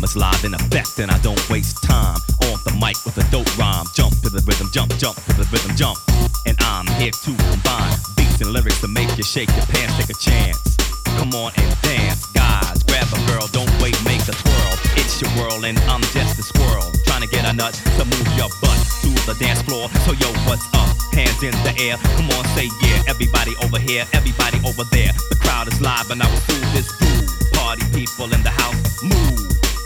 is live in effect and I don't waste time. On the mic with a dope rhyme. Jump to the rhythm, jump to the rhythm, jump. And I'm here to combine beats and lyrics to make you shake your pants, take a chance. Come on and dance, guys, grab a girl, don't wait, make a twirl. It's your world and I'm just a squirrel, trying to get a nut to move your butt to the dance floor. So yo, what's up? Hands in the air, come on, say yeah. Everybody over here, everybody over there. The crowd is live and I will do this groove. Party people in the house, move.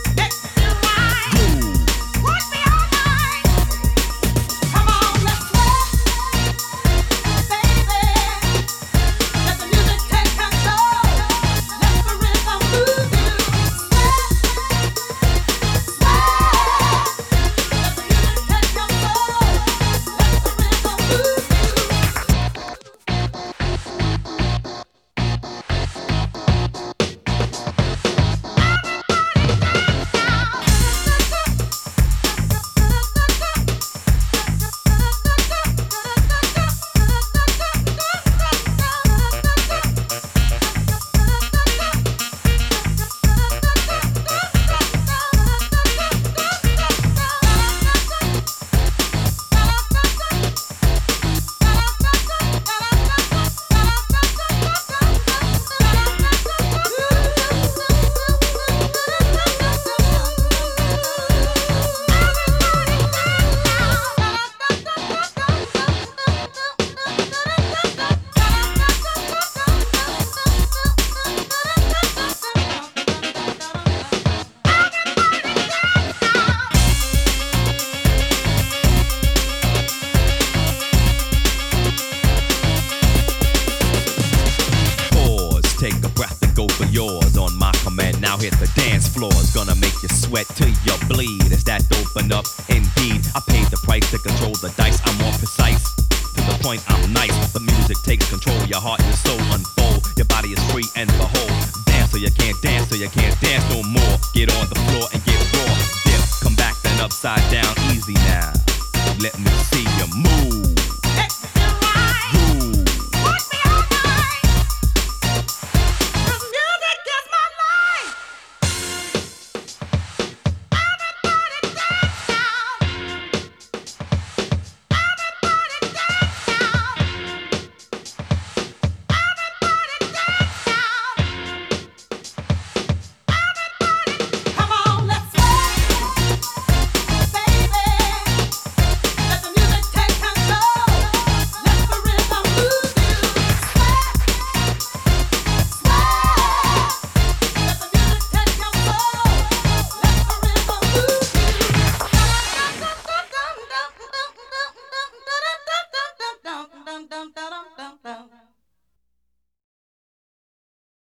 Take a breath and go for yours on my command. Now hit the dance floor. It's gonna make you sweat till you bleed. Is that open up? Indeed, I paid the price to control the dice. I'm more precise. To the point, I'm nice. The music takes control. Your heart and your soul unfold. Your body is free and behold. Dance so you can't dance, so you can't dance no more. Get on the floor and get raw. Dip, come back then upside down. Easy now. Let me see you move.